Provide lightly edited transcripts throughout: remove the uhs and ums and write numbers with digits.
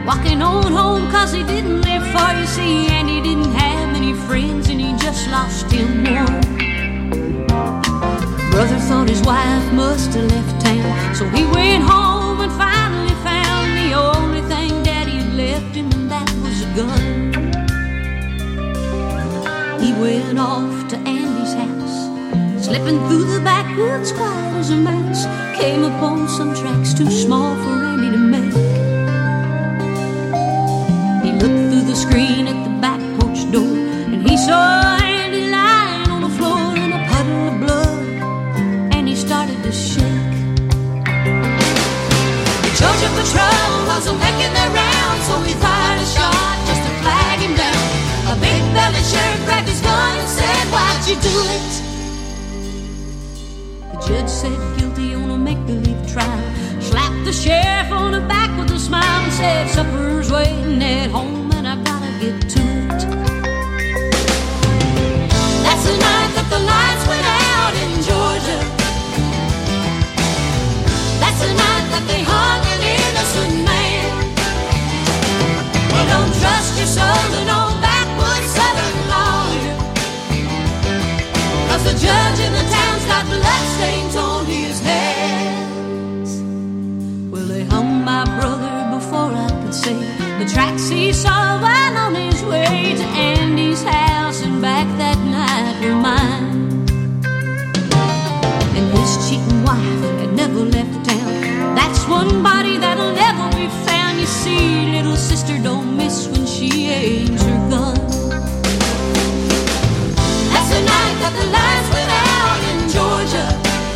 walking on home 'cause he didn't live far, you see, and he didn't have many friends, and he just lost him one. Brother thought his wife must have left town, so he went home and finally found the only thing Daddy had left him, and that was a gun. He went off to Andy's house, slipping through the backwoods quiet as a mouse, came upon some tracks too small for Andy to make. He looked through the screen at the back porch door, and he saw Andy lying on the floor in a puddle of blood, and he started to shake. The Georgia Patrol wasn't making their round, so he fired a shot just to flag him down. A big-bellied sheriff grabbed his gun and said, "Why'd you do it?" The judge said guilty on a make-believe trial, slapped the sheriff on the back with a smile and said, "Supper's waiting at home and I gotta get to it." That's the night that the lights went out in Georgia. That's the night that they hung an innocent man. Well, don't trust your soul to no backwoods southern lawyer, 'cause the judge in the town's got bloodstains on his hands. Well, they hung my brother before I could say the tracks he saw while on his way to Andy's house, and back that night were mine. And his cheating wife had never left town. That's one body that'll never be found. You see, little sister don't miss when she aims her gun. That's the night that the lights went out in Georgia.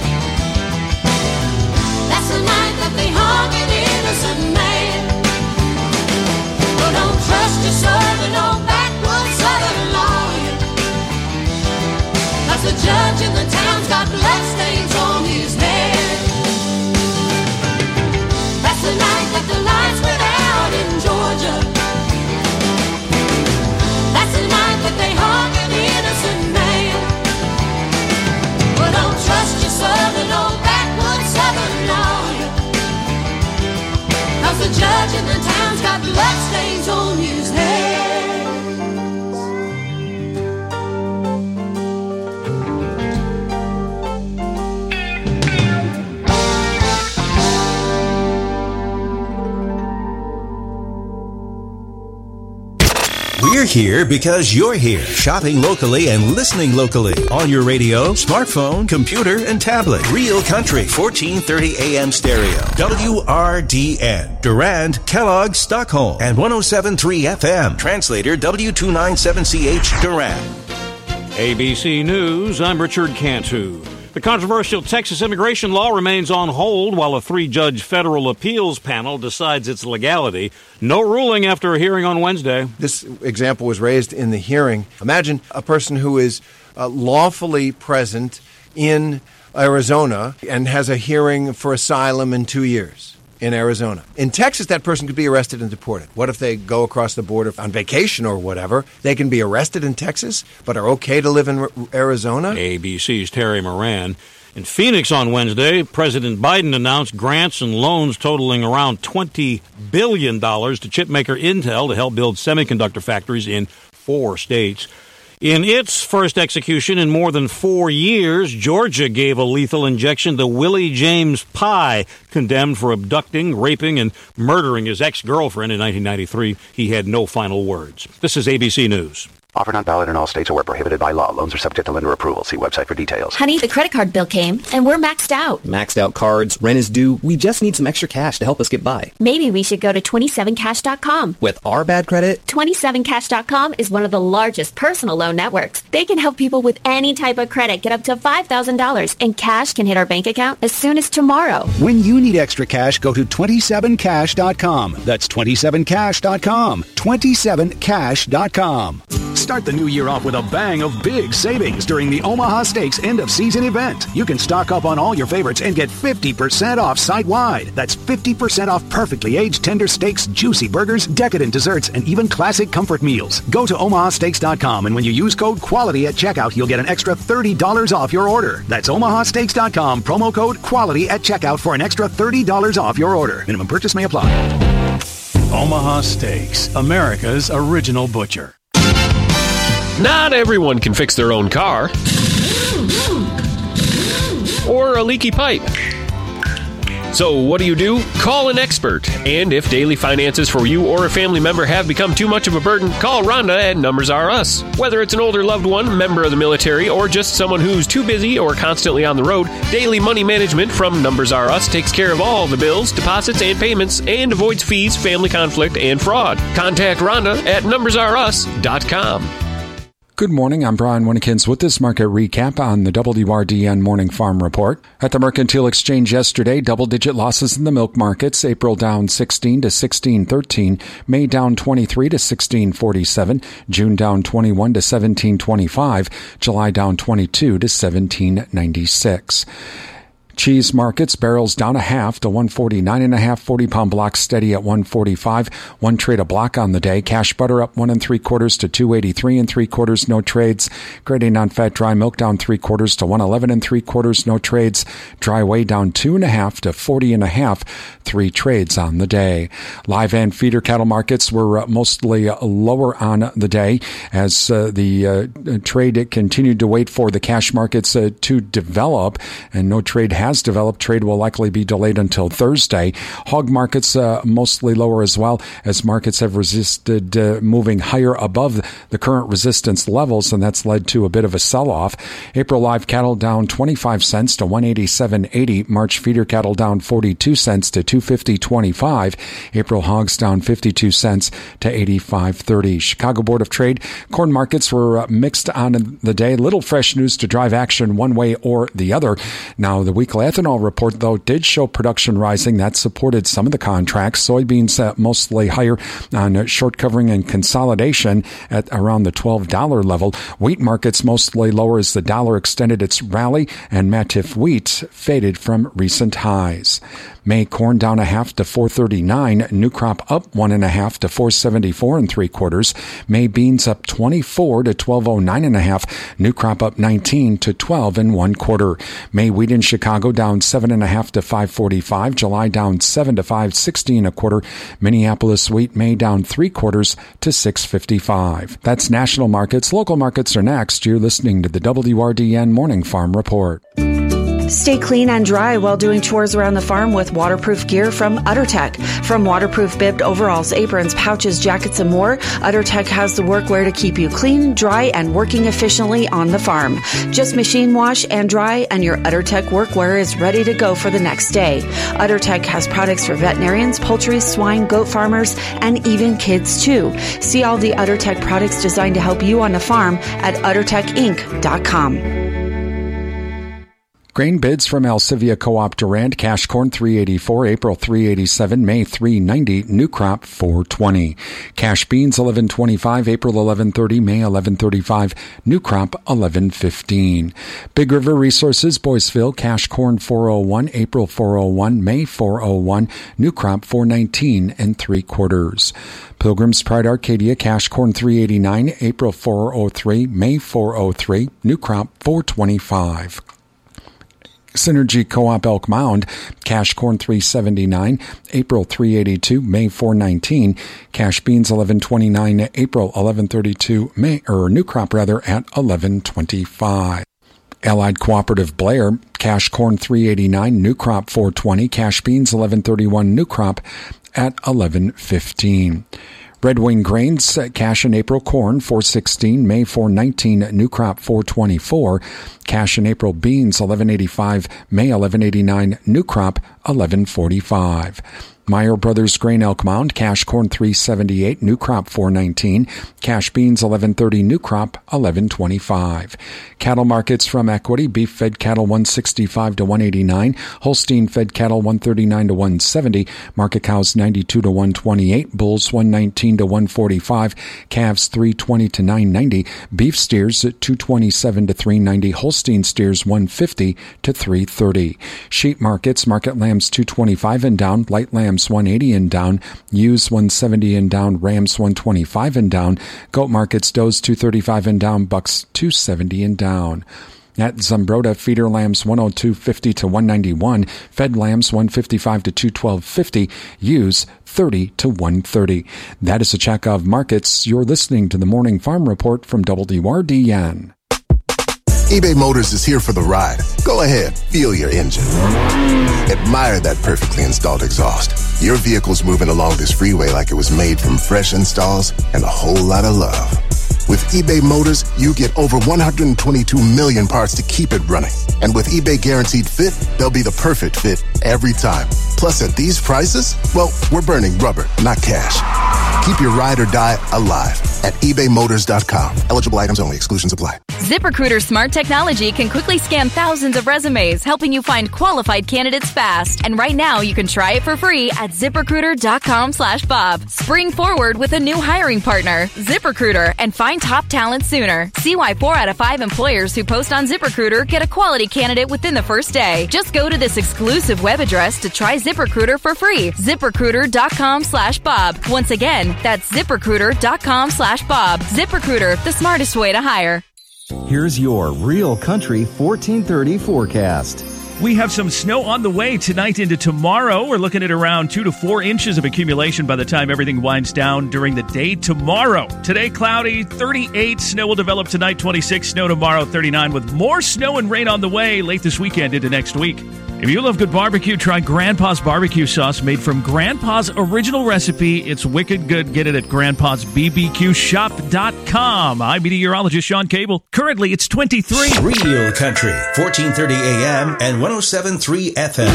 That's the night that they hung an innocent man. Well, don't trust your soul to no backwoods southern lawyer, 'cause the judge in the town's got bloodstains on his head. That's the night that the lights went out in Georgia. That's the night that they hung an innocent man. Well, don't trust your soul to no backwoods southern lawyer, 'cause the judge in the town's got bloodstains on his hands. We're here because you're here, shopping locally and listening locally on your radio, smartphone, computer, and tablet. Real Country, 1430 AM stereo. WRDN, Durand, Kellogg, Stockholm, and 107.3 FM. Translator W297CH, Durand. ABC News, I'm Richard Cantu. The controversial Texas immigration law remains on hold while a 3-judge federal appeals panel decides its legality. No ruling after a hearing on Wednesday. This example was raised in the hearing. Imagine a person who is lawfully present in Arizona and has a hearing for asylum in 2 years in Arizona. In Texas, that person could be arrested and deported. What if they go across the border on vacation or whatever? They can be arrested in Texas, but are okay to live in Arizona? ABC's Terry Moran. In Phoenix on Wednesday, President Biden announced grants and loans totaling around $20 billion to chipmaker Intel to help build semiconductor factories in 4 states. In its first execution in more than 4 years, Georgia gave a lethal injection to Willie James Pye, condemned for abducting, raping, and murdering his ex-girlfriend in 1993. He had no final words. This is ABC News. Offer not valid in all states or where prohibited by law. Loans are subject to lender approval. See website for details. Honey, the credit card bill came, and we're maxed out. Maxed out cards, rent is due. We just need some extra cash to help us get by. Maybe we should go to 27cash.com. With our bad credit? 27cash.com is one of the largest personal loan networks. They can help people with any type of credit get up to $5,000, and cash can hit our bank account as soon as tomorrow. When you need extra cash, go to 27cash.com. That's 27cash.com. 27cash.com. Start the new year off with a bang of big savings during the Omaha Steaks end-of-season event. You can stock up on all your favorites and get 50% off site-wide. That's 50% off perfectly aged tender steaks, juicy burgers, decadent desserts, and even classic comfort meals. Go to omahasteaks.com, and when you use code QUALITY at checkout, you'll get an extra $30 off your order. That's omahasteaks.com, promo code QUALITY at checkout for an extra $30 off your order. Minimum purchase may apply. Omaha Steaks, America's original butcher. Not everyone can fix their own car or a leaky pipe. So what do? Call an expert. And if daily finances for you or a family member have become too much of a burden, call Rhonda at Numbers R Us. Whether it's an older loved one, member of the military, or just someone who's too busy or constantly on the road, Daily Money Management from Numbers R Us takes care of all the bills, deposits, and payments and avoids fees, family conflict, and fraud. Contact Rhonda at numbersrus.com. Good morning, I'm Brian Winnekins with this market recap on the WRDN Morning Farm Report. At the Mercantile Exchange yesterday, double-digit losses in the milk markets. April down 16 to 16.13, May down 23 to 16.47, June down 21 to 17.25, July down 22 to 17.96. Cheese markets, barrels down a half to 149.5, 40-pound blocks steady at 145. One trade a block on the day. Cash butter up 1 3/4 to 283 3/4. No trades. Grade non-fat dry milk down 3/4 to 111 3/4. No trades. Dry whey down 2.5 to 40.5. 3 trades on the day. Live and feeder cattle markets were mostly lower on the day as the trade continued to wait for the cash markets to develop, and no trade has developed. Trade will likely be delayed until Thursday. Hog markets mostly lower as well, as markets have resisted moving higher above the current resistance levels, and that's led to a bit of a sell-off. April live cattle down 25 cents to 187.80. March feeder cattle down 42 cents to 250.25. April hogs down 52 cents to 85.30. Chicago Board of Trade corn markets were mixed on the day. Little fresh news to drive action one way or the other. Now, the weekly ethanol report, though, did show production rising. That supported some of the contracts. Soybeans mostly higher on short covering and consolidation at around the $12 level. Wheat markets mostly lower as the dollar extended its rally, and Matif wheat faded from recent highs. May corn down a half to 439. New crop up 1.5 to 474 3/4. May beans up 24 to 1209 1/2. New crop up 19 to 12 1/4. May wheat in Chicago down 7.5 to 545. July down 7 to 560 1/4. Minneapolis wheat May down 3/4 to 655. That's national markets. Local markets are next. You're listening to the WRDN Morning Farm Report. Stay clean and dry while doing chores around the farm with waterproof gear from UtterTech. From waterproof bibbed overalls, aprons, pouches, jackets, and more, UtterTech has the workwear to keep you clean, dry, and working efficiently on the farm. Just machine wash and dry, and your UtterTech workwear is ready to go for the next day. UtterTech has products for veterinarians, poultry, swine, goat farmers, and even kids, too. See all the UtterTech products designed to help you on the farm at UtterTechInc.com. Grain bids from Alcivia Co-op Durand. Cash corn 384, April 387, May 390, new crop 420. Cash beans 1125, April 1130, May 1135, new crop 1115. Big River Resources Boyceville. Cash corn 401, April 401, May 401, new crop 419 3/4. Pilgrim's Pride Arcadia. Cash corn 389, April 403, May 403, new crop 425. Synergy Co-op Elk Mound. Cash corn 379, April 382, May 419. Cash beans 1129, April 1132, new crop at 1125. Allied Cooperative Blair. Cash corn 389, new crop 420. Cash beans 1131, new crop at 1115. Red Wing Grains, cash in April corn 416, May 419, new crop 424. Cash in April beans 1185, May 1189, new crop 1145. Meyer Brothers Grain Elk Mound. Cash corn 378, new crop 419. Cash beans 1130, new crop 1125. Cattle markets from Equity. Beef fed cattle 165 to 189. Holstein fed cattle 139 to 170. Market cows 92 to 128. Bulls 119 to 145. Calves 320 to 990. Beef steers 227 to 390. Holstein steers 150 to 330. Sheep markets. Market lambs 225 and down. Light lambs 180 and down, ewes 170 and down, rams 125 and down, goat markets, does 235 and down, bucks 270 and down. At Zumbrota, feeder lambs 102.50 to 191, fed lambs 155 to 212.50, ewes 30 to 130. That is a check of markets. You're listening to the Morning Farm Report from WRDN. eBay Motors is here for the ride. Go ahead, feel your engine. Admire that perfectly installed exhaust. Your vehicle's moving along this freeway like it was made from fresh installs and a whole lot of love. With eBay Motors, you get over 122 million parts to keep it running. And with eBay Guaranteed Fit, they'll be the perfect fit every time. Plus, at these prices, well, we're burning rubber, not cash. Keep your ride or die alive at ebaymotors.com. Eligible items only. Exclusions apply. ZipRecruiter smart technology can quickly scan thousands of resumes, helping you find qualified candidates fast. And right now, you can try it for free at ZipRecruiter.com/Bob. Spring forward with a new hiring partner, ZipRecruiter, and find top talent sooner. See why 4 out of 5 employers who post on ZipRecruiter get a quality candidate within the first day. Just go to this exclusive web address to try ZipRecruiter for free. ZipRecruiter.com/Bob. Once again, that's ZipRecruiter.com/Bob. ZipRecruiter, the smartest way to hire. Here's your Real Country 1430 forecast. We have some snow on the way tonight into tomorrow. We're looking at around 2 to 4 inches of accumulation by the time everything winds down during the day tomorrow. Today, cloudy, 38. Snow will develop tonight, 26. Snow tomorrow, 39, with more snow and rain on the way late this weekend into next week. If you love good barbecue, try Grandpa's barbecue sauce made from Grandpa's original recipe. It's wicked good. Get it at grandpa'sbbqshop.com. I'm meteorologist Sean Cable. Currently, it's 23. Real Country, 1430 AM and 107.3 FM.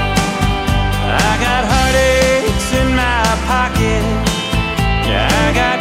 I got heartaches in my pocket. Yeah, I got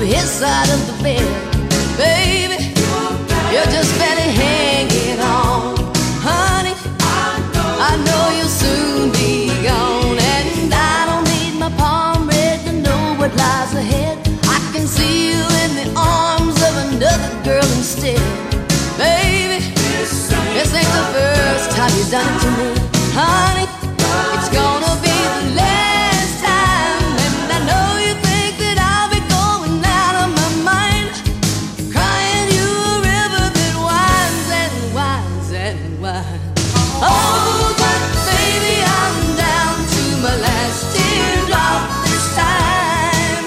his side of the bed. Baby, you're just barely hanging on. Honey, I know you'll soon be gone, and I don't need my palm read to know what lies ahead. I can see you in the arms of another girl instead. Baby, this ain't the first time you've done it to me. Honey, it's gonna be the last time, and I know you think that I'll be going out of my mind, crying you a river that winds and winds and winds. Oh, but baby, I'm down to my last teardrop this time.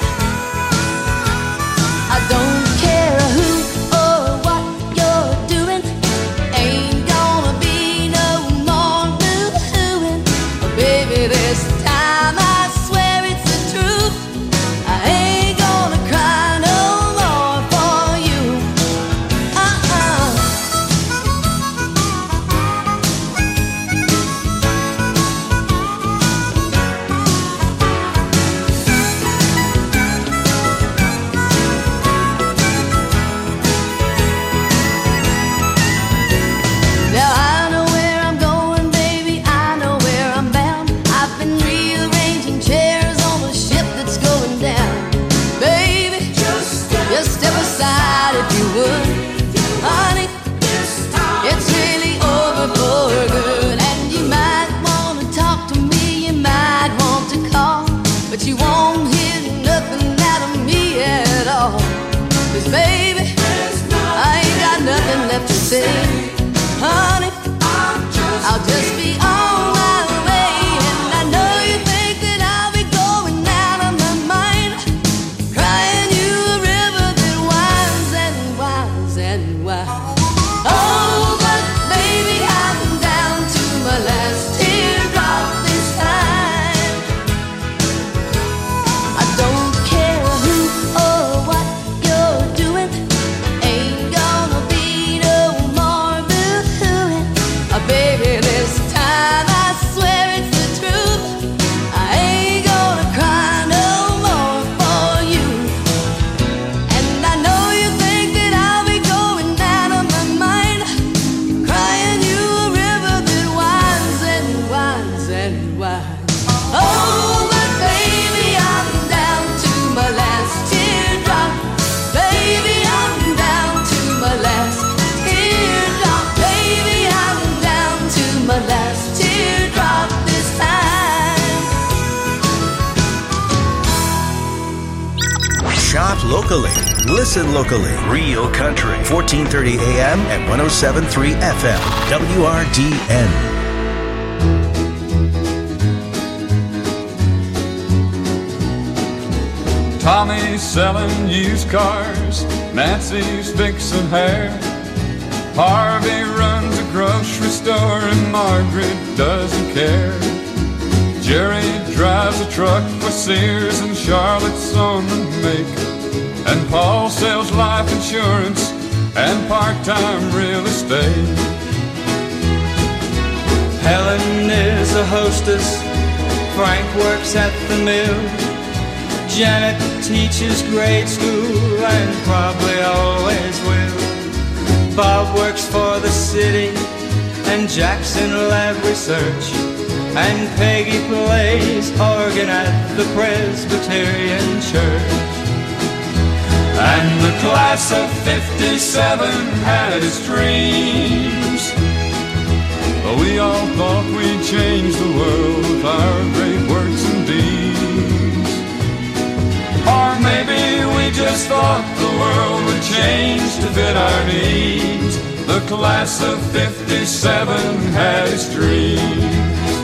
I don't care who or what you're doing, ain't gonna be no more boo-hooing. Baby, this time I swear it's the truth, I ain't gonna cry no more for you. Now I know where I'm going, baby, I know where I'm bound. I've been rearranging chairs on the ship that's going down. Baby, just step aside if you would. Honey, it's really over for good. And you might want to talk to me, you might want to call, but you won't hear nothing out of me at all. 'Cause baby, I ain't got nothing left to say. Honey, I'll just be on my way, and I know you think that I'll be going out of my mind, crying you a river that winds and winds and winds. Oh, but baby, I'm down to my last teardrop this time. I don't care who or what you're doing, ain't gonna be no more boo-hooing. Baby, this time I swear it's the truth, I ain't gonna cry no more for you. And I know you think that I'll be going out of my mind, crying you a river that winds and winds and winds. Oh, but baby, I'm down to my last teardrop. Baby, I'm down to my last teardrop. Baby, I'm down to my last teardrop this time. Shop locally. Listen locally. Real Country. 1430 AM at 107.3 FM. WRDN. Tommy's selling used cars, Nancy's fixing hair, Harvey runs a grocery store and Margaret doesn't care. Jerry drives a truck for Sears and Charlotte's on the make, and Paul sells life insurance and part-time real estate. Helen is a hostess, Frank works at the mill, Janet teaches grade school and probably always will. Bob works for the city and Jackson lab research, and Peggy plays organ at the Presbyterian Church. And the class of '57 had its dreams, but we all thought we'd change the world with our great works and deeds. Or maybe we just thought the world would change to fit our needs. The class of '57 had its dreams.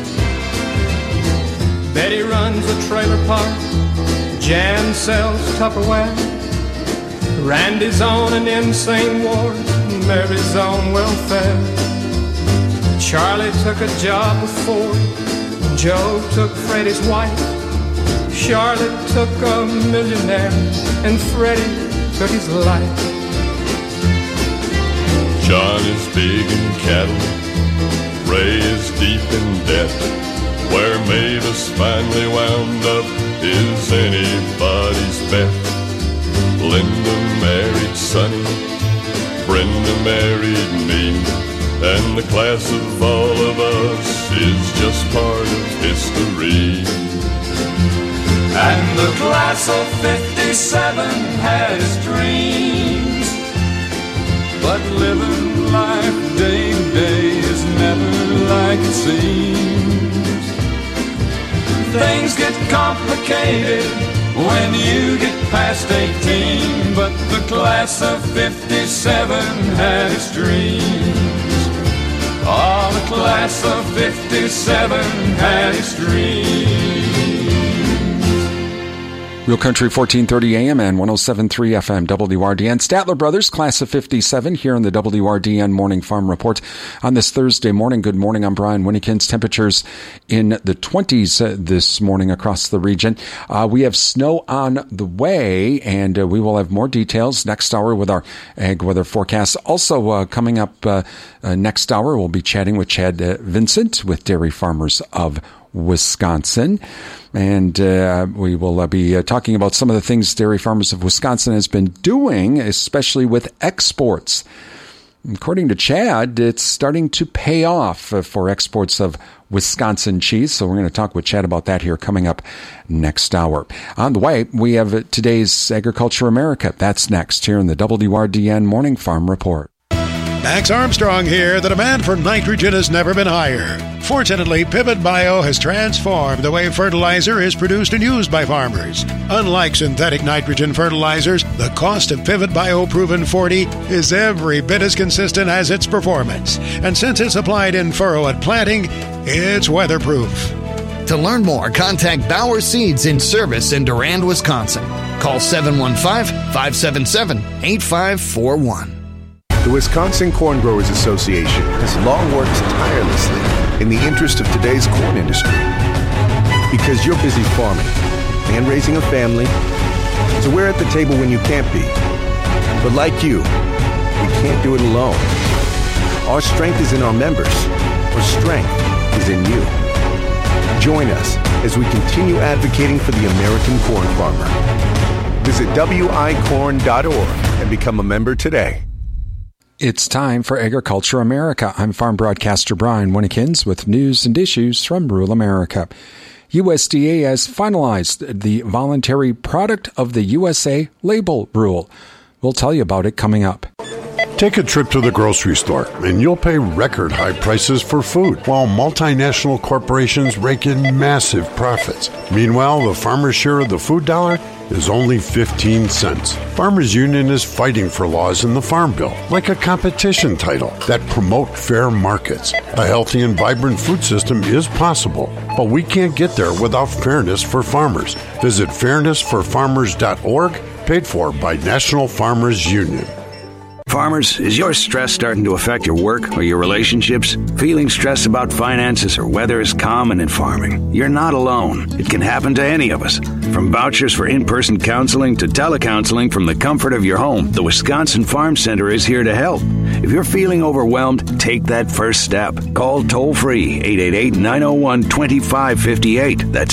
Betty runs a trailer park, Jan sells Tupperware, Randy's on an insane ward, Mary's on welfare. Charlie took a job with Ford, Joe took Freddie's wife, Charlotte took a millionaire, and Freddie took his life. John is big in cattle, Ray is deep in debt. Where Mavis finally wound up is anybody's bet. Linda married Sonny, Brenda married me, and the class of all of us is just part of history. And the class of 57 has dreams, but living life day to day is never like it seems. Things get complicated when you get past 18, but the class of 57 had its dreams. Oh, the class of 57 had its dreams. Real Country 1430 AM and 107.3 FM WRDN. Statler Brothers, class of 57 here in the WRDN Morning Farm Report on this Thursday morning. Good morning. I'm Brian Winnekins. Temperatures in the 20s this morning across the region. We have snow on the way, and we will have more details next hour with our ag weather forecast. Also coming up next hour, we'll be chatting with Chad Vincent with Dairy Farmers of Wisconsin. And we will be talking about some of the things Dairy Farmers of Wisconsin has been doing, especially with exports. According to Chad, it's starting to pay off for exports of Wisconsin cheese. So we're going to talk with Chad about that here coming up next hour. On the way, we have today's Agriculture America. That's next here in the WRDN Morning Farm Report. Max Armstrong here. The demand for nitrogen has never been higher. Fortunately, Pivot Bio has transformed the way fertilizer is produced and used by farmers. Unlike synthetic nitrogen fertilizers, the cost of Pivot Bio Proven 40 is every bit as consistent as its performance. And since it's applied in furrow at planting, it's weatherproof. To learn more, contact Bauer Seeds in service in Durand, Wisconsin. Call 715-577-8541. The Wisconsin Corn Growers Association has long worked tirelessly in the interest of today's corn industry. Because you're busy farming and raising a family, so we're at the table when you can't be. But like you, we can't do it alone. Our strength is in our members. Our strength is in you. Join us as we continue advocating for the American corn farmer. Visit wicorn.org and become a member today. It's time for Agriculture America. I'm farm broadcaster Brian Winnekins with news and issues from rural America. USDA has finalized the voluntary Product of the USA label rule. We'll tell you about it coming up. Take a trip to the grocery store, and you'll pay record high prices for food, while multinational corporations rake in massive profits. Meanwhile, the farmer's share of the food dollar is only 15 cents. Farmers Union is fighting for laws in the Farm Bill, like a competition title that promote fair markets. A healthy and vibrant food system is possible, but we can't get there without fairness for farmers. Visit fairnessforfarmers.org, paid for by National Farmers Union. Farmers, is your stress starting to affect your work or your relationships? Feeling stressed about finances or weather is common in farming. You're not alone. It can happen to any of us. From vouchers for in-person counseling to telecounseling from the comfort of your home, the Wisconsin Farm Center is here to help. If you're feeling overwhelmed, take that first step. Call toll-free 888-901-2558. That's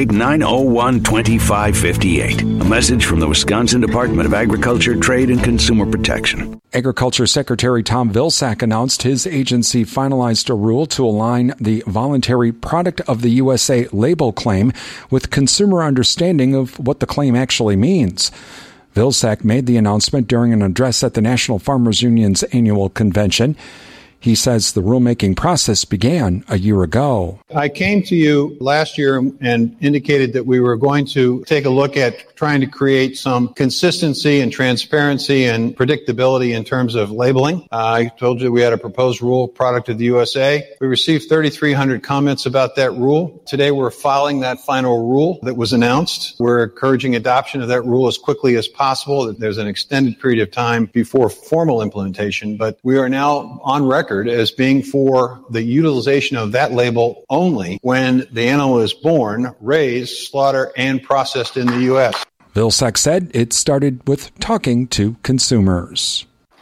888-901-2558. A message from the Wisconsin Department of Agriculture, Trade, and Consumer Protection. Agriculture Secretary Tom Vilsack announced his agency finalized a rule to align the voluntary Product of the USA label claim with consumer understanding of what the claim actually means. Vilsack made the announcement during an address at the National Farmers Union's annual convention. He says the rulemaking process began a year ago. I came to you last year and indicated that we were going to take a look at trying to create some consistency and transparency and predictability in terms of labeling. I told you we had a proposed rule, Product of the USA. We received 3,300 comments about that rule. Today we're filing that final rule that was announced. We're encouraging adoption of that rule as quickly as possible. There's an extended period of time before formal implementation, but we are now on record as being for the utilization of that label only when the animal is born, raised, slaughtered, and processed in the U.S. Vilsack said it started with talking to consumers.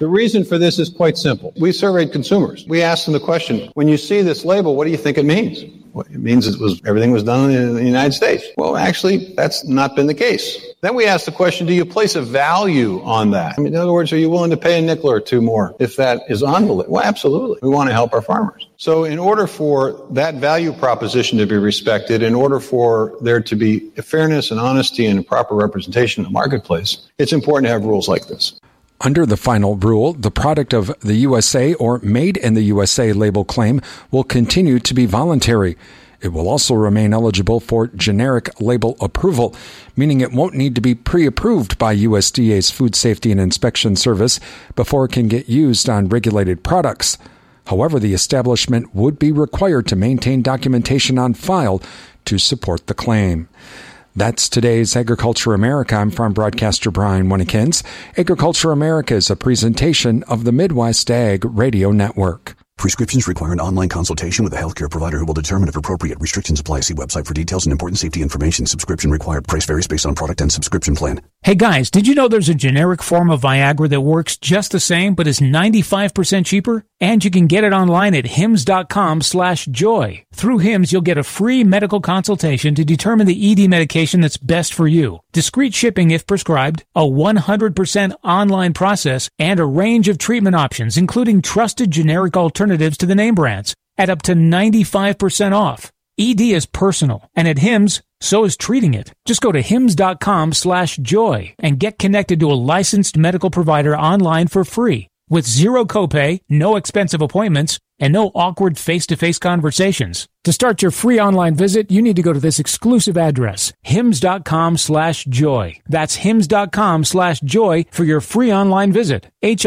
The reason for this is quite simple. We surveyed consumers. We asked them the question, when you see this label, what do you think it means? Well, it means everything was done in the United States. Well, actually, that's not been the case. Then we asked the question, do you place a value on that? I mean, in other words, are you willing to pay a nickel or two more if that is on the list? Well, absolutely. We want to help our farmers. So in order for that value proposition to be respected, in order for there to be fairness and honesty and proper representation in the marketplace, it's important to have rules like this. Under the final rule, the product of the USA or Made in the USA label claim will continue to be voluntary. It will also remain eligible for generic label approval, meaning it won't need to be pre-approved by USDA's Food Safety and Inspection Service before it can get used on regulated products. However, the establishment would be required to maintain documentation on file to support the claim. That's today's Agriculture America. I'm Farm Broadcaster Brian Winnikins. Agriculture America is a presentation of the Midwest Ag Radio Network. Prescriptions require an online consultation with a healthcare provider who will determine if appropriate. Restrictions apply. See website for details and important safety information. Subscription required. Price varies based on product and subscription plan. Hey guys, did you know there's a generic form of Viagra that works just the same but is 95% cheaper? And you can get it online at hims.com/joy. Through Hims, you'll get a free medical consultation to determine the ED medication that's best for you. Discreet shipping if prescribed, a 100% online process, and a range of treatment options, including trusted generic alternatives to the name brands, at up to 95% off. ED is personal, and at Hims, so is treating it. Just go to hims.com/joy and get connected to a licensed medical provider online for free, with zero copay, no expensive appointments, and no awkward face-to-face conversations. To start your free online visit, you need to go to this exclusive address, hims.com/joy. That's hims.com/joy for your free online visit,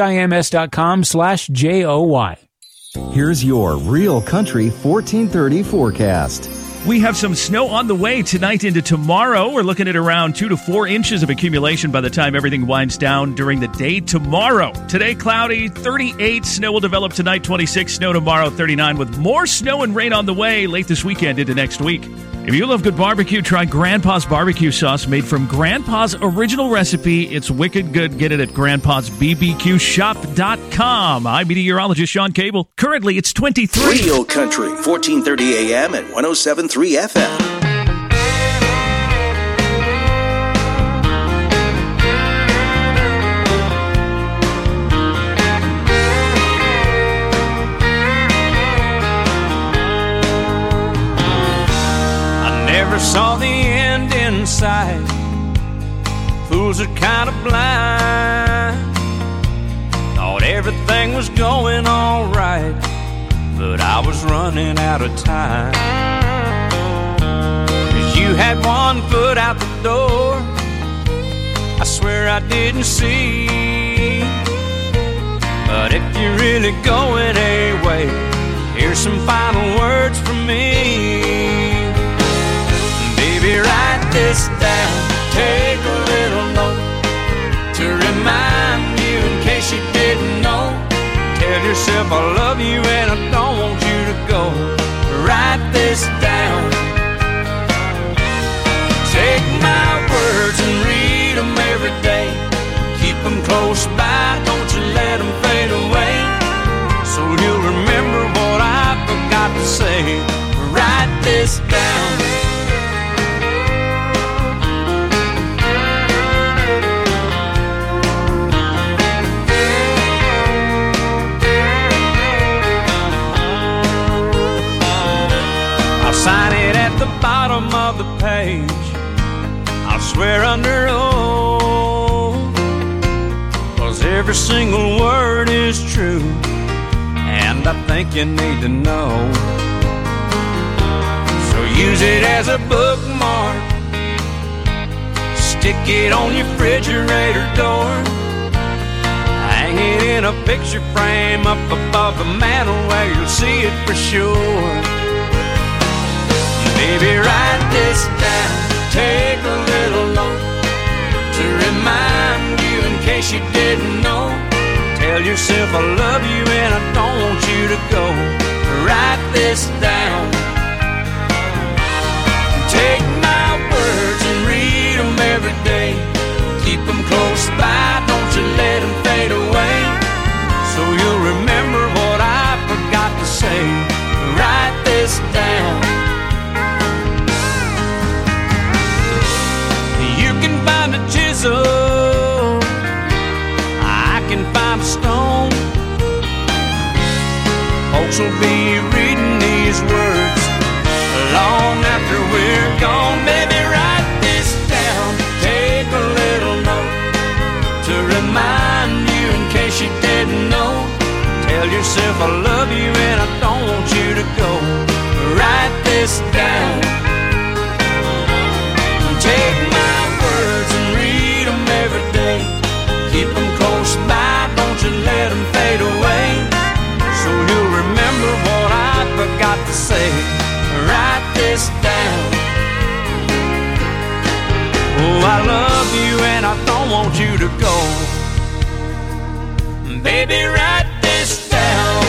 hims.com/joy. Here's your Real Country 1430 forecast. We have some snow on the way tonight into tomorrow. We're looking at around 2 to 4 inches of accumulation by the time everything winds down during the day tomorrow. Today, cloudy, 38. Snow will develop tonight, 26. Snow tomorrow, 39, with more snow and rain on the way late this weekend into next week. If you love good barbecue, try Grandpa's barbecue sauce made from Grandpa's original recipe. It's wicked good. Get it at grandpa'sbbqshop.com. I'm meteorologist Sean Cable. Currently, it's 23. Real Country, 1430 AM and 107.3 FM. Never saw the end in sight. Fools are kind of blind. Thought everything was going all right, but I was running out of time. 'Cause you had one foot out the door, I swear I didn't see. But if you're really going away, here's some final words from me. Baby, write this down, take a little note to remind you in case you didn't know. Tell yourself I love you and I don't want you to go. Write this down. Take my words and read them every day. Keep them close by, don't you let them fade away. So you'll remember what I forgot to say. Write this down. Sign it at the bottom of the page. I'll swear under oath, 'cause every single word is true, and I think you need to know. So use it as a bookmark, stick it on your refrigerator door, hang it in a picture frame up above the mantel where you'll see it for sure. Baby, write this down, take a little note to remind you in case you didn't know. Tell yourself I love you and I don't want you to go. Write this down. Take my words and read them every day. Keep them close by, don't you let them fade away. folks will be reading these words long after we're gone. Baby, write this down, take a little note to remind you in case you didn't know. Tell yourself I love you and I don't want you to go. Write this down. Take my words and read them every day. Keep them close by, don't you let them fade away. So you'll remember what I forgot to say. Write this down. Oh, I love you and I don't want you to go. Baby, write this down.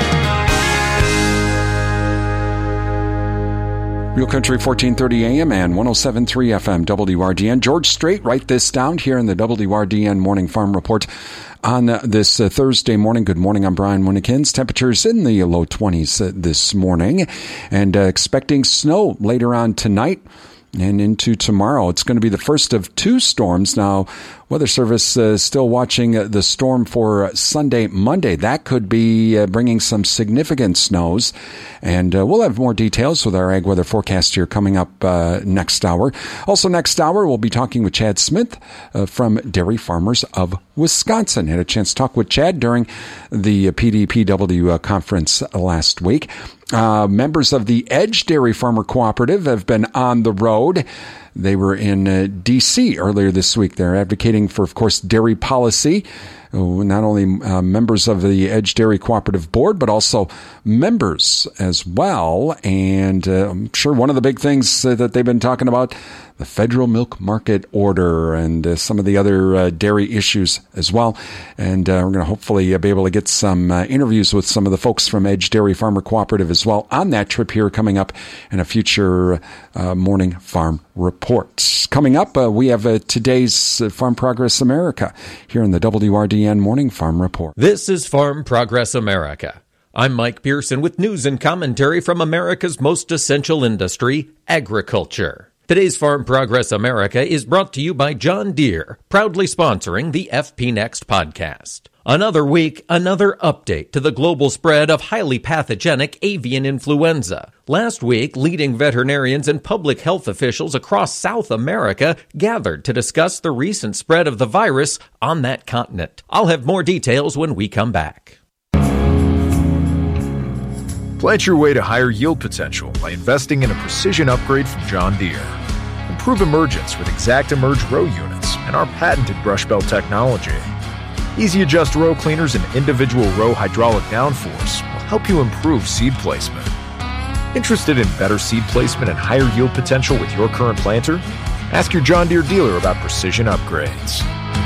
Real Country 1430 AM and 107.3 FM WRDN. George Strait, write this down here in the WRDN Morning Farm Report on this Thursday morning. Good morning, I'm Brian Winnekins. Temperatures in the low 20s this morning and expecting snow later on tonight and into tomorrow. It's going to be the first of two storms. Now, Weather Service still watching the storm for Sunday, Monday. That could be bringing some significant snows. And we'll have more details with our ag weather forecast here coming up next hour. Also next hour, we'll be talking with Chad Smith from Dairy Farmers of Wisconsin. Had a chance to talk with Chad during the PDPW conference last week. Members of the Edge Dairy Farmer Cooperative have been on the road. They were in D.C. earlier this week. They're advocating for, of course, dairy policy. Not only members of the Edge Dairy Cooperative Board, but also members as well. And I'm sure one of the big things that they've been talking about, the federal milk market order and some of the other dairy issues as well. And we're going to hopefully be able to get some interviews with some of the folks from Edge Dairy Farmer Cooperative as well on that trip here coming up in a future Morning Farm Report. Coming up, we have today's Farm Progress America here in the WRDN Morning Farm Report. This is Farm Progress America. I'm Mike Pearson with news and commentary from America's most essential industry, agriculture. Today's Farm Progress America is brought to you by John Deere, proudly sponsoring the FP Next podcast. Another week, another update to the global spread of highly pathogenic avian influenza. Last week, leading veterinarians and public health officials across South America gathered to discuss the recent spread of the virus on that continent. I'll have more details when we come back. Plant your way to higher yield potential by investing in a precision upgrade from John Deere. Improve emergence with ExactEmerge row units and our patented brush belt technology. Easy Adjust row cleaners and individual row hydraulic downforce will help you improve seed placement. Interested in better seed placement and higher yield potential with your current planter? Ask your John Deere dealer about precision upgrades.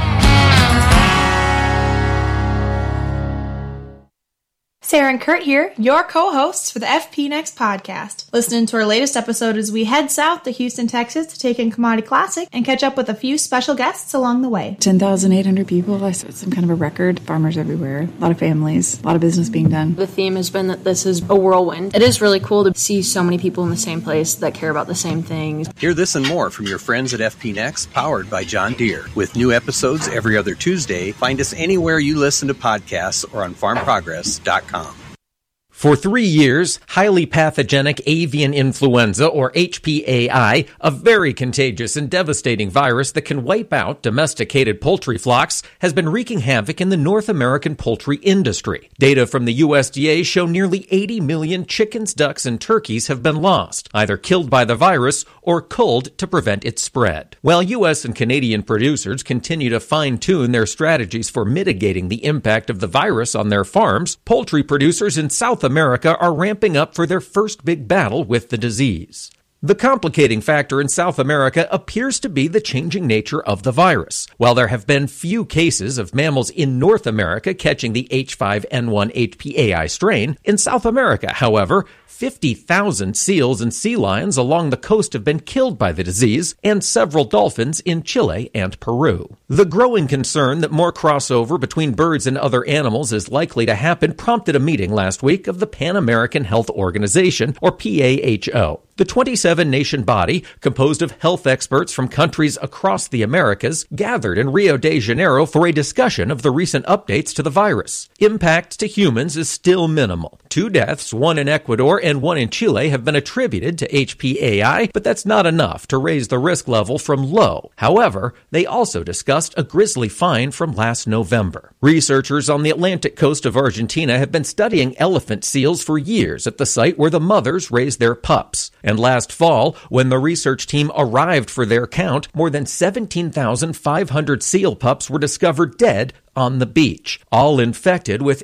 Sarah and Kurt here, your co-hosts for the FP Next podcast. Listening to our latest episode as we head south to Houston, Texas to take in Commodity Classic and catch up with a few special guests along the way. 10,800 people. I saw some kind of a record. Farmers everywhere. A lot of families. A lot of business being done. The theme has been that this is a whirlwind. It is really cool to see so many people in the same place that care about the same things. Hear this and more from your friends at FP Next, powered by John Deere. With new episodes every other Tuesday, find us anywhere you listen to podcasts or on farmprogress.com. For 3 years, highly pathogenic avian influenza, or HPAI, a very contagious and devastating virus that can wipe out domesticated poultry flocks, has been wreaking havoc in the North American poultry industry. Data from the USDA show nearly 80 million chickens, ducks, and turkeys have been lost, either killed by the virus or culled to prevent its spread. While U.S. and Canadian producers continue to fine-tune their strategies for mitigating the impact of the virus on their farms, poultry producers in South America are ramping up for their first big battle with the disease. The complicating factor in South America appears to be the changing nature of the virus. While there have been few cases of mammals in North America catching the H5N1 HPAI strain, in South America, however, 50,000 seals and sea lions along the coast have been killed by the disease, and several dolphins in Chile and Peru. The growing concern that more crossover between birds and other animals is likely to happen prompted a meeting last week of the Pan American Health Organization, or PAHO. The 27-nation body, composed of health experts from countries across the Americas, gathered in Rio de Janeiro for a discussion of the recent updates to the virus. Impact to humans is still minimal. 2 deaths, 1 in Ecuador and 1 in Chile, have been attributed to HPAI, but that's not enough to raise the risk level from low. However, they also discussed a grisly find from last November. Researchers on the Atlantic coast of Argentina have been studying elephant seals for years at the site where the mothers raise their pups. And last fall, when the research team arrived for their count, more than 17,500 seal pups were discovered dead on the beach, all infected with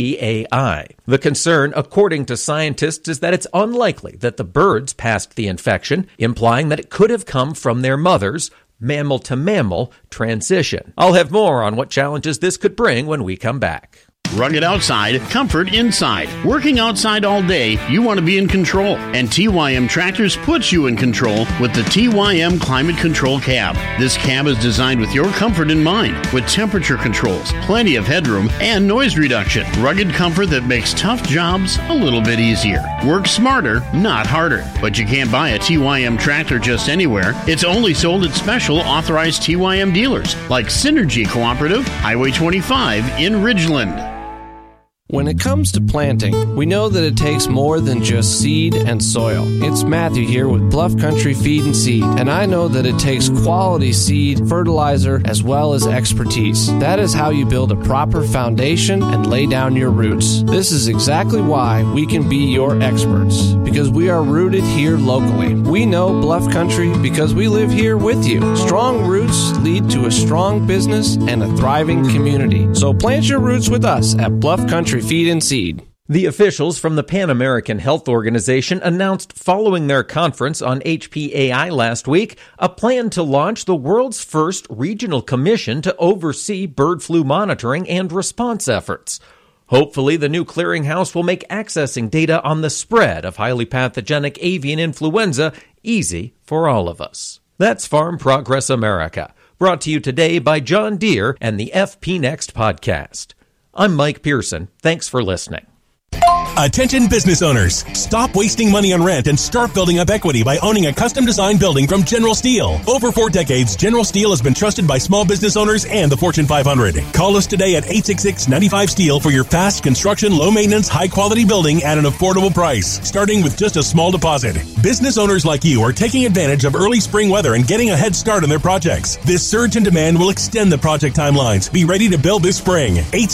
HPAI. The concern, according to scientists, is that it's unlikely that the birds passed the infection, implying that it could have come from their mothers. Mammal-to-mammal transition. I'll have more on what challenges this could bring when we come back. Rugged outside, comfort inside. Working outside all day, you want to be in control. And TYM Tractors puts you in control with the TYM Climate Control Cab. This cab is designed with your comfort in mind, with temperature controls, plenty of headroom, and noise reduction. Rugged comfort that makes tough jobs a little bit easier. Work smarter, not harder. But you can't buy a TYM tractor just anywhere. It's only sold at special authorized TYM dealers, like Synergy Cooperative, Highway 25 in Ridgeland. When it comes to planting, we know that it takes more than just seed and soil. It's Matthew here with Bluff Country Feed and Seed, and I know that it takes quality seed, fertilizer, as well as expertise. That is how you build a proper foundation and lay down your roots. This is exactly why we can be your experts, because we are rooted here locally. We know Bluff Country because we live here with you. Strong roots lead to a strong business and a thriving community. So plant your roots with us at Bluff Country Feed and Seed. The officials from the Pan American Health Organization announced following their conference on HPAI last week a plan to launch the world's first regional commission to oversee bird flu monitoring and response efforts. Hopefully, the new clearinghouse will make accessing data on the spread of highly pathogenic avian influenza easy for all of us. That's Farm Progress America, brought to you today by John Deere and the FP Next podcast. I'm Mike Pearson. Thanks for listening. Attention business owners. Stop wasting money on rent and start building up equity by owning a custom-designed building from General Steel. Over 4 decades, General Steel has been trusted by small business owners and the Fortune 500. Call us today at 866-95-STEEL for your fast construction, low-maintenance, high-quality building at an affordable price, starting with just a small deposit. Business owners like you are taking advantage of early spring weather and getting a head start on their projects. This surge in demand will extend the project timelines. Be ready to build this spring.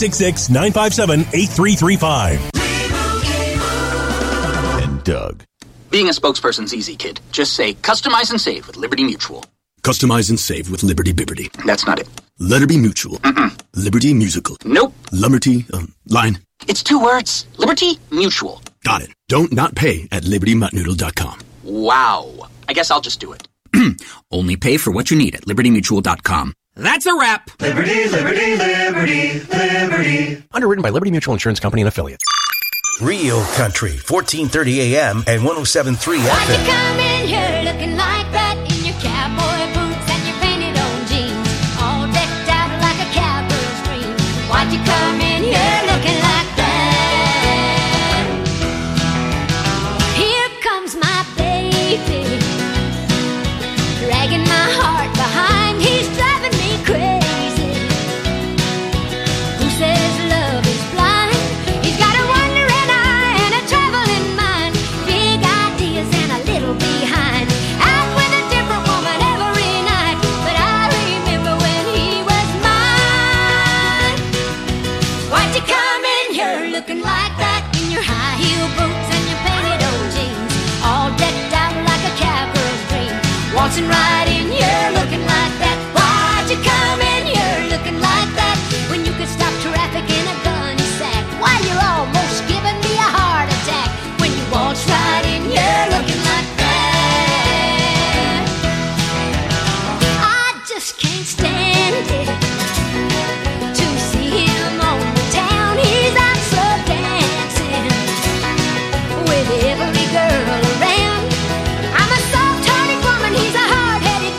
866-957-8335. Doug. Being a spokesperson's easy, kid. Just say, customize and save with Liberty Mutual. Customize and save with Liberty Bibberty. That's not it. Liberty Mutual. Liberty Musical. Nope. Liberty, line. It's 2 words. Liberty Mutual. Got it. Don't not pay at libertymuttnoodle.com. Wow. I guess I'll just do it. Only pay for what you need at libertymutual.com. That's a wrap. Liberty, liberty, liberty, liberty. Underwritten by Liberty Mutual Insurance Company and Affiliates. Real Country, 1430 AM and 107.3 FM. Why'd you come in here looking like that in your cowboy boots and your painted on jeans, all decked out like a cowgirl's dream? Why'd you come in here looking like that? Here comes my baby, dragging my heart behind. He's driving me crazy. Who says love is blind? He's got a wandering eye and a traveling mind, big ideas and a little behind. Out with a different woman every night, but I remember when he was mine. Why'd you come in here looking like that in your high heel boots and your painted old jeans, all decked out like a cowgirl's dream, waltzing right in here looking like that? Why'd you come in here looking like that when you could stop traffic in a gunny sack? Why, you're almost giving me a heart attack when you waltz right in here looking like that. I just can't stand it to see him on the town. He's out so dancing with every girl around. I'm a soft-hearted woman, he's a hard-headed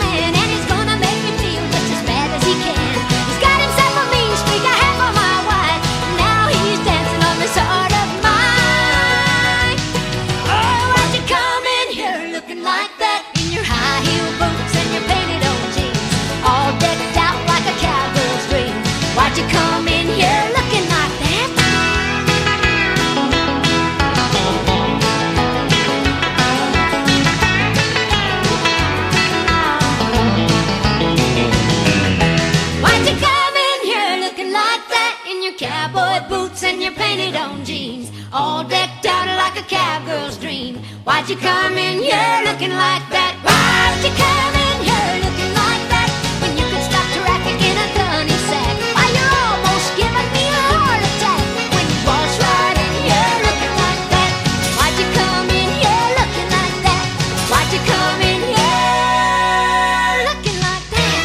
Why'd you come in here looking like that? Why'd you come in here looking like that? When you could stop traffic in a gunny sack. Why, you're almost giving me a heart attack. When you waltz right in here looking like that. Why'd you come in here looking like that? Why'd you come in here looking like that?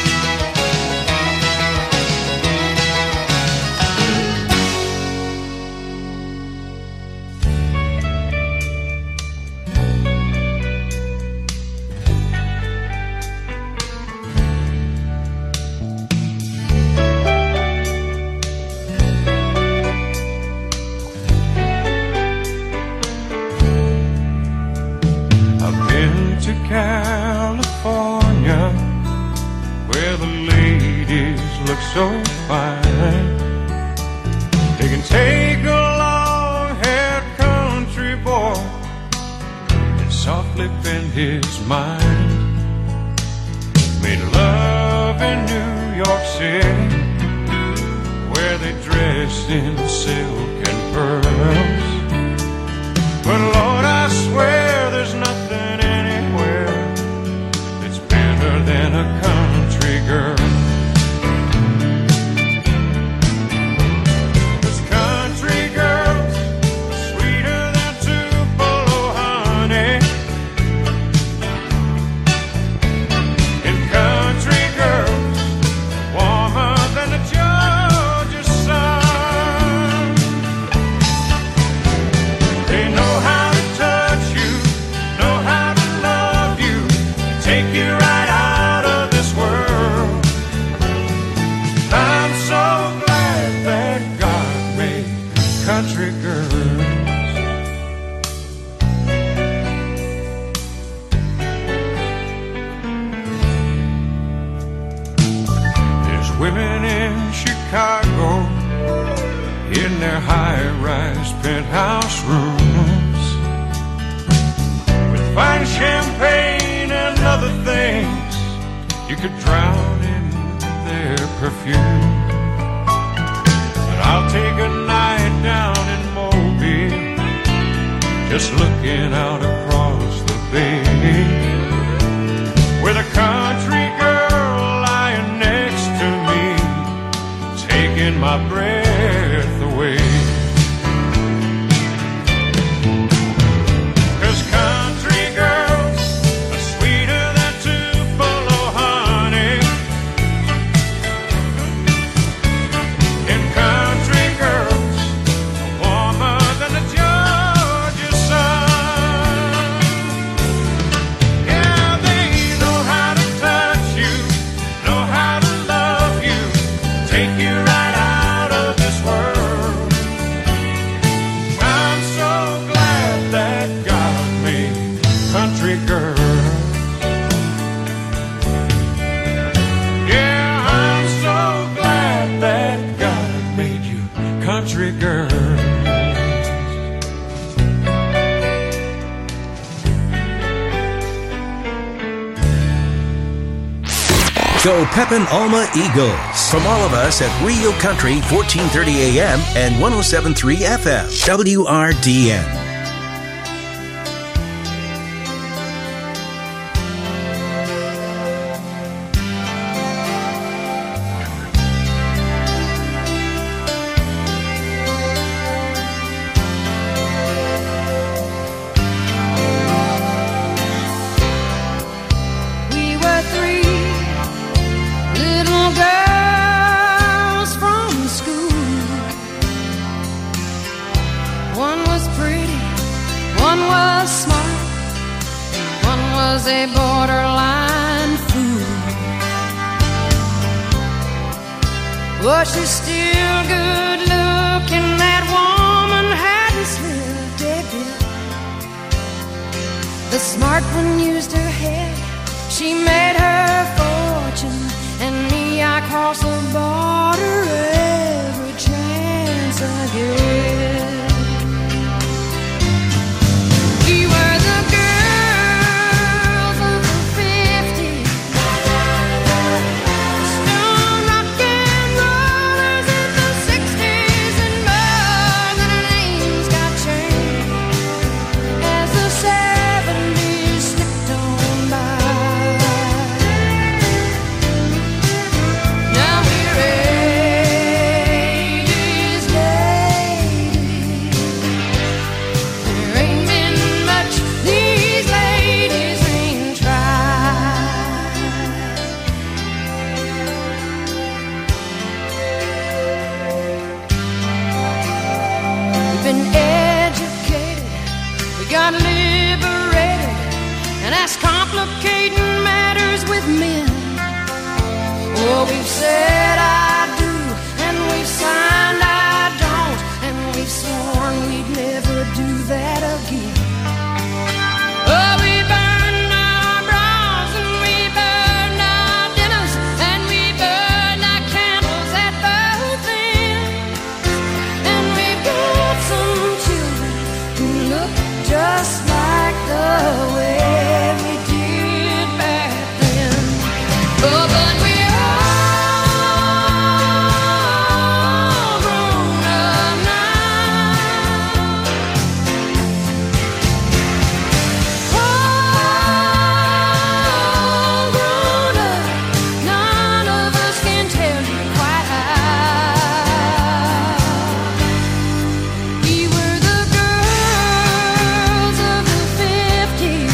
I've been to California, where the ladies look so fine. They can take a long-haired country boy and softly bend his mind. Made love in New York City, where they dress in silk and pearls. But Lord, I swear there's nothing anywhere that's better than a country girl. 'Cause country girls are sweeter than Tupelo honey, and country girls are warmer than the Georgia sun. They know how to touch you, know how to love you, take you right out of this world. I'm so glad that God made country girls. There's women in Chicago in their high-rise penthouse rooms with fine champagne and other things. You could drown in their perfume. But I'll take a night down in Mobile, just looking out across the bay, with a country girl lying next to me, taking my breath away. 'Cause country girls are sweeter than Tupelo honey, and country girls are warmer than the Georgia sun. Yeah, they know how to touch you, know how to love you, take you right out of this world. I'm so glad that God made country girls. Yeah, I'm so glad that God made you country girls. Go Pepin Alma Eagles. From all of us at Rio Country 1430 AM and 107.3 FM. WRDN. We were three little girls from school. One was pretty, one was smart, one was a borderline fool. Was she still good looking? That woman hadn't slipped a bit. The smart one used her head, she made her fortune, and me, I cross the border every chance I get. We were the girls of the 50s, stone rock and rollers in the 60s, and more than our names got changed as the 70s complicating matters with men. Oh, we've said I do, and we've signed I don't, and we've sworn we'd never do that again. Oh, we burned our bras, and we burned our dinners, and we burned our candles at both ends. And we've got some children who look just like the way we did back then. Oh, but we're all grown up now. All grown up, none of us can tell you quite how. We were the girls of the 50s,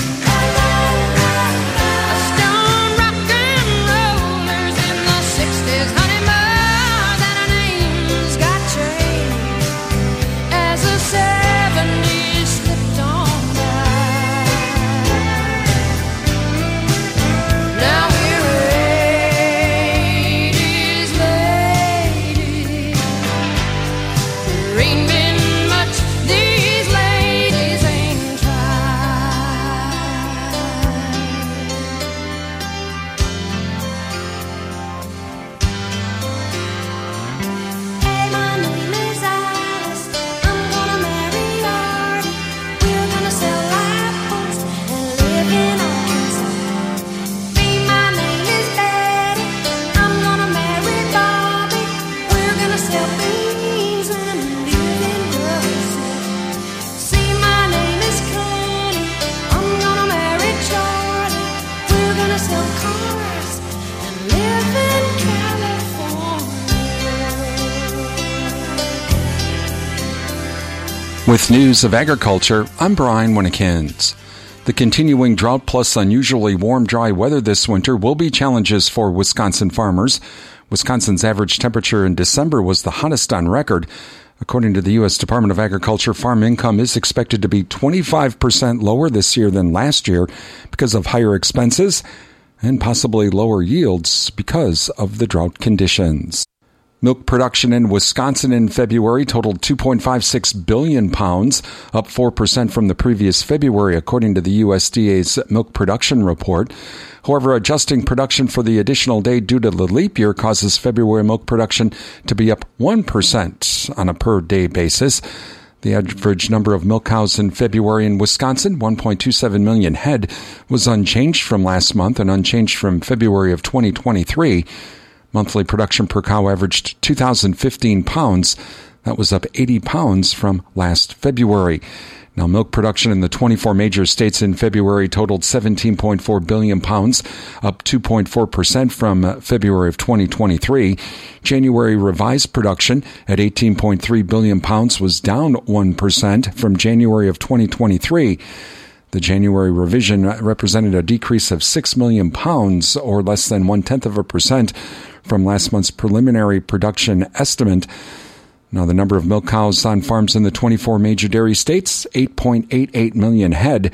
stone rock and rollers in the 60s, honey, more than our names got changed as the 70s slipped on by. Now we're 80s ladies. There ain't been much these ladies ain't tried. Hey, my name is Alice. I'm gonna marry Artie. We're gonna sell apples and live in Arkansas. Hey, my name is Betty. I'm gonna marry Bobby. We're gonna sell beans and live in Russell. See, my name is Connie. I'm gonna marry Charlie. We're gonna sell cars and live in California. With news of agriculture, I'm Brian Winnekins. The continuing drought plus unusually warm, dry weather this winter will be challenges for Wisconsin farmers. Wisconsin's average temperature in December was the hottest on record. According to the U.S. Department of Agriculture, farm income is expected to be 25% lower this year than last year because of higher expenses and possibly lower yields because of the drought conditions. Milk production in Wisconsin in February totaled 2.56 billion pounds, up 4% from the previous February, according to the USDA's milk production report. However, adjusting production for the additional day due to the leap year causes February milk production to be up 1% on a per-day basis. The average number of milk cows in February in Wisconsin, 1.27 million head, was unchanged from last month and unchanged from February of 2023. Monthly production per cow averaged 2,015 pounds. That was up 80 pounds from last February. Now, milk production in the 24 major states in February totaled 17.4 billion pounds, up 2.4% from February of 2023. January revised production at 18.3 billion pounds was down 1% from January of 2023. The January revision represented a decrease of 6 million pounds, or less than 0.1% from last month's preliminary production estimate. Now, the number of milk cows on farms in the 24 major dairy states, 8.88 million head,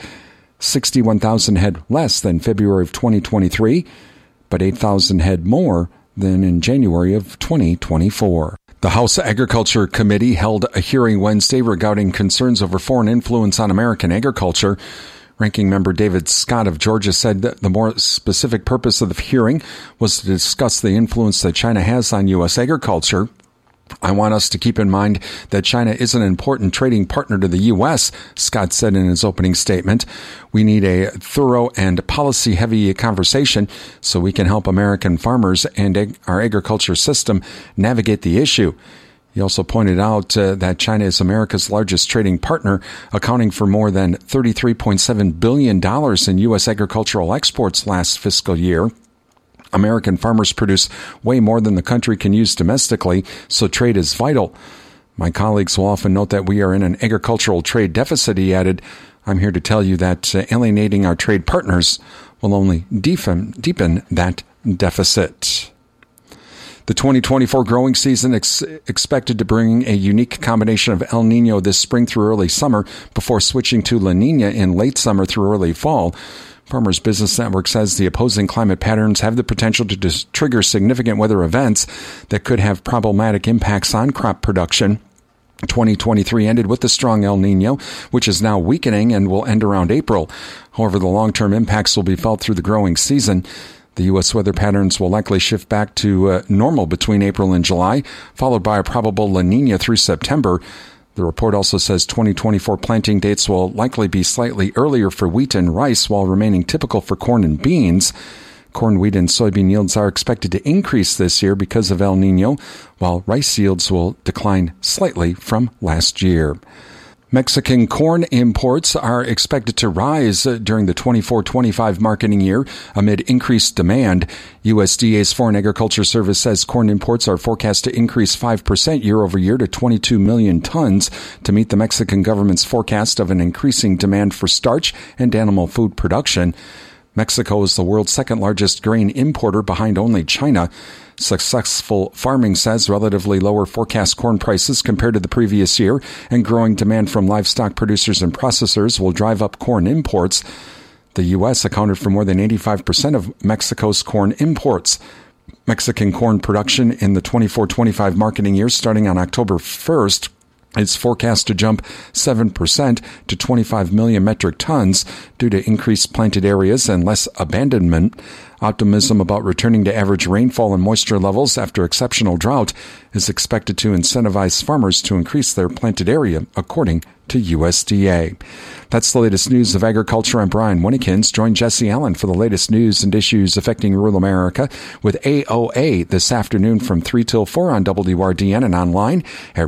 61,000 head less than February of 2023, but 8,000 head more than in January of 2024. The House Agriculture Committee held a hearing Wednesday regarding concerns over foreign influence on American agriculture. Ranking Member David Scott of Georgia said that the more specific purpose of the hearing was to discuss the influence that China has on U.S. agriculture. I want us to keep in mind that China is an important trading partner to the U.S., Scott said in his opening statement. We need a thorough and policy-heavy conversation so we can help American farmers and our agriculture system navigate the issue. He also pointed out that China is America's largest trading partner, accounting for more than $33.7 billion in U.S. agricultural exports last fiscal year. American farmers produce way more than the country can use domestically, so trade is vital. My colleagues will often note that we are in an agricultural trade deficit, he added. I'm here to tell you that alienating our trade partners will only deepen that deficit. The 2024 growing season expected to bring a unique combination of El Nino this spring through early summer before switching to La Nina in late summer through early fall. Farmers Business Network says the opposing climate patterns have the potential to trigger significant weather events that could have problematic impacts on crop production. 2023 ended with the strong El Nino, which is now weakening and will end around April. However, the long-term impacts will be felt through the growing season. The U.S. weather patterns will likely shift back to normal between April and July, followed by a probable La Nina through September. The report also says 2024 planting dates will likely be slightly earlier for wheat and rice while remaining typical for corn and beans. Corn, wheat, and soybean yields are expected to increase this year because of El Nino, while rice yields will decline slightly from last year. Mexican corn imports are expected to rise during the 24-25 marketing year amid increased demand. USDA's Foreign Agriculture Service says corn imports are forecast to increase 5% year over year to 22 million tons to meet the Mexican government's forecast of an increasing demand for starch and animal food production. Mexico is the world's second largest grain importer behind only China. Successful farming says relatively lower forecast corn prices compared to the previous year and growing demand from livestock producers and processors will drive up corn imports. The U.S. accounted for more than 85% of Mexico's corn imports. Mexican corn production in the 24-25 marketing year starting on October 1st is forecast to jump 7% to 25 million metric tons due to increased planted areas and less abandonment. Optimism about returning to average rainfall and moisture levels after exceptional drought is expected to incentivize farmers to increase their planted area, according to USDA. That's the latest news of agriculture. I'm Brian Winnekins. Join Jesse Allen for the latest news and issues affecting rural America with AOA this afternoon from 3 till 4 on WRDN and online at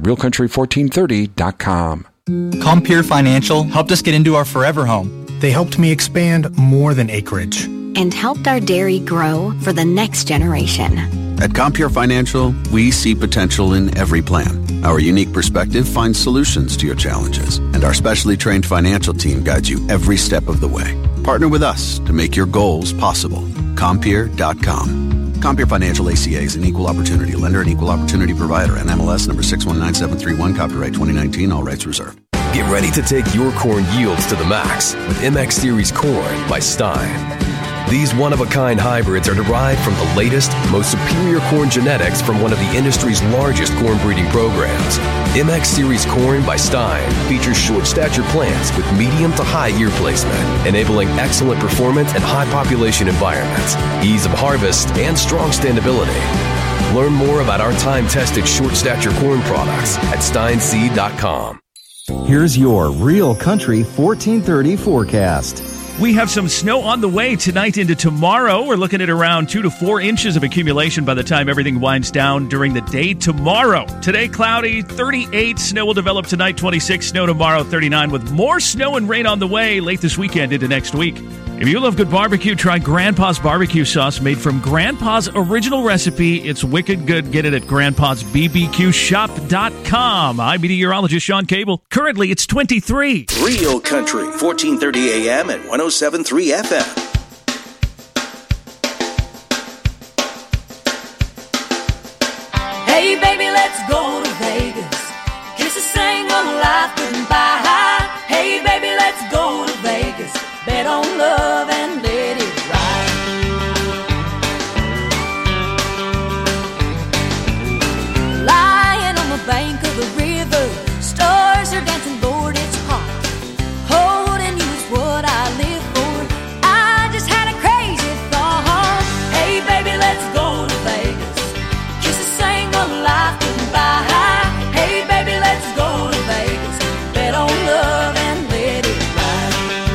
realcountry1430.com. Compeer Financial helped us get into our forever home. They helped me expand more than acreage and helped our dairy grow for the next generation. At Compeer Financial, we see potential in every plan. Our unique perspective finds solutions to your challenges, and our specially trained financial team guides you every step of the way. Partner with us to make your goals possible. Compeer.com. Compeer Financial ACA is an equal opportunity lender and equal opportunity provider. NMLS number 619731, copyright 2019, all rights reserved. Get ready to take your corn yields to the max with MX Series Corn by Stein. These one-of-a-kind hybrids are derived from the latest, most superior corn genetics from one of the industry's largest corn breeding programs. MX Series Corn by Stein features short-stature plants with medium to high ear placement, enabling excellent performance in high-population environments, ease of harvest, and strong standability. Learn more about our time-tested short-stature corn products at steinseed.com. Here's your Real Country 1430 forecast. We have some snow on the way tonight into tomorrow. We're looking at around 2 to 4 inches of accumulation by the time everything winds down during the day tomorrow. Today, cloudy, 38. Snow will develop tonight, 26. Snow tomorrow, 39, with more snow and rain on the way late this weekend into next week. If you love good barbecue, try Grandpa's barbecue sauce made from Grandpa's original recipe. It's wicked good. Get it at grandpa'sbbqshop.com. I'm meteorologist Sean Cable. Currently, it's 23. Real Country, 1430 AM and 107.3 FM. Hey, baby, let's go to Vegas. Kiss a sing on life goodbye. Hey, baby, let's go to Vegas. Bet on love and let it ride. Lying on the bank of the river, stars are dancing, Lord, it's hot. Holding you is what I live for. I just had a crazy thought. Hey, baby, let's go to Vegas. Kiss a sing on life goodbye. Hey, baby, let's go to Vegas. Bet on love and let it ride.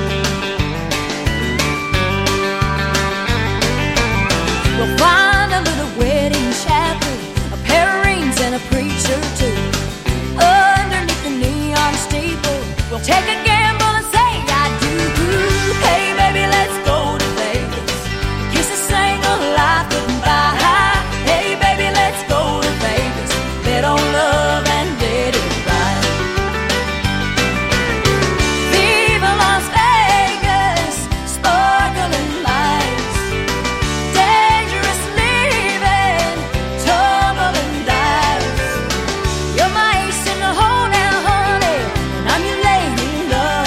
We'll find a little wedding chapel, a pair of rings and a preacher too. Underneath the neon steeple, we'll take a gamble and say I do. Hey, baby, let's go to Vegas. Kiss a sing on life goodbye. Hey, baby, let's go to Vegas. Bet on love and let it ride. Viva Las Vegas, sparkling lights. Dangerous living, tumbling dice. You're my ace in the hole now, honey, and I'm your lady love.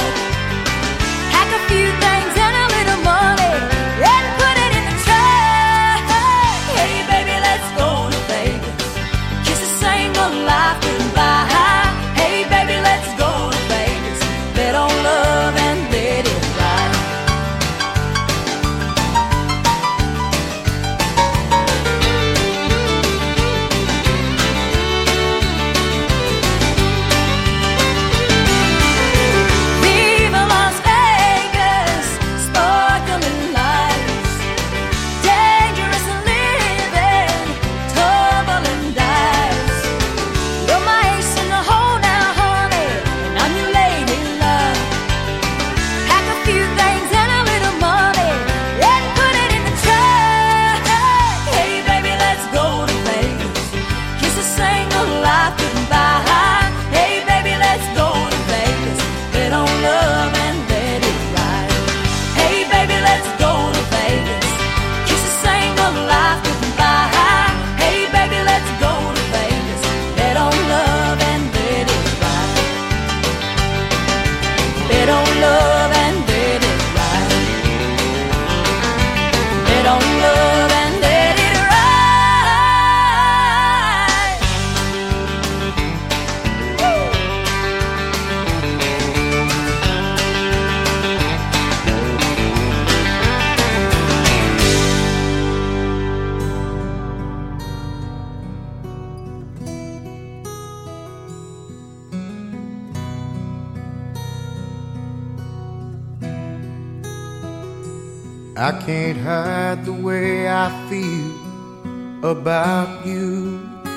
I can't hide the way I feel about you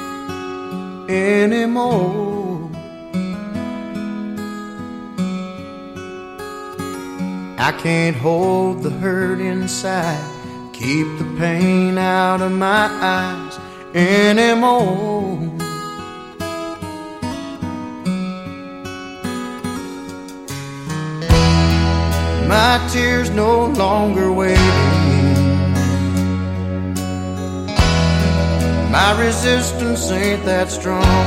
anymore. I can't hold the hurt inside, keep the pain out of my eyes anymore. My tears no longer waiting. My resistance ain't that strong.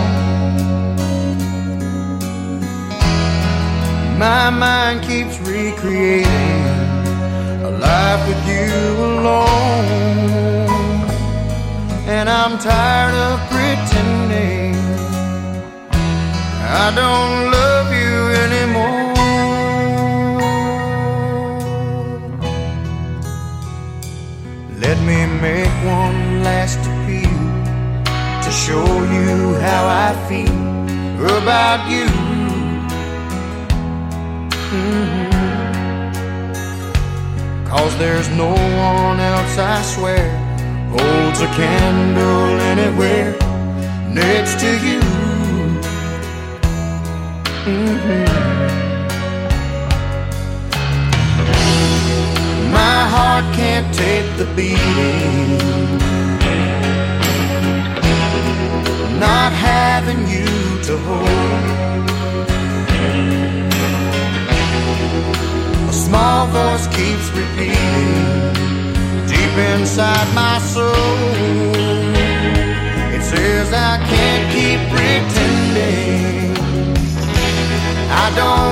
My mind keeps recreating a life with you alone. And I'm tired of pretending I don't love you anymore. Let me make one last appeal to show you how I feel about you. Cause there's no one else, I swear, holds a candle anywhere next to you. My heart can't take the beating, not having you to hold. A small voice keeps repeating deep inside my soul. It says I can't keep pretending I don't